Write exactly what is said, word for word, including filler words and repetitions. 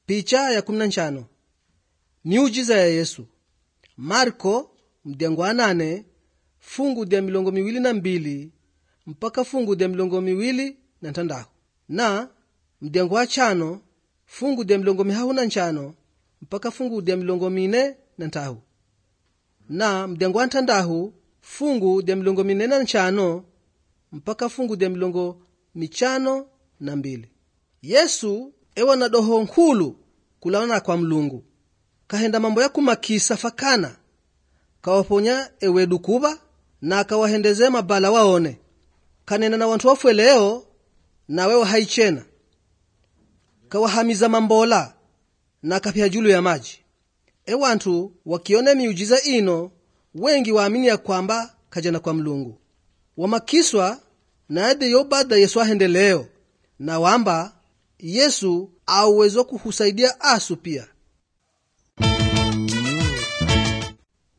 Picha ya kumi na nchano. Miujiza ya Yesu. Marko mdengo wa nane fungu dia milongo miwili na mbili mpaka fungu dia milongo miwili na ntandahu, na mdengo wa chano fungu dia milongo mihahu na nchano mpaka fungu dia milongo mine na ntahu, na mdengo wa ntandahu fungu dia milongo mine na nchano mpaka fungu dia milongo michano na mbili. Yesu ewa na doho nkulu kulaona kwa Mlungu, kahenda mambo ya kumakisa fakana, kawaponya ewedu kuba na kawahendeze mabala waone, kanena na wantu wafwe leo na wewe haichena, kawahamiza mambola na kapia julu ya maji. E wantu wakione miujiza ino, wengi waamini ya kwamba kajana kwa Mlungu, wamakiswa na ade yobada Yesu ahende leo, na wamba Yesu auwezo kuhusaidia asu pia.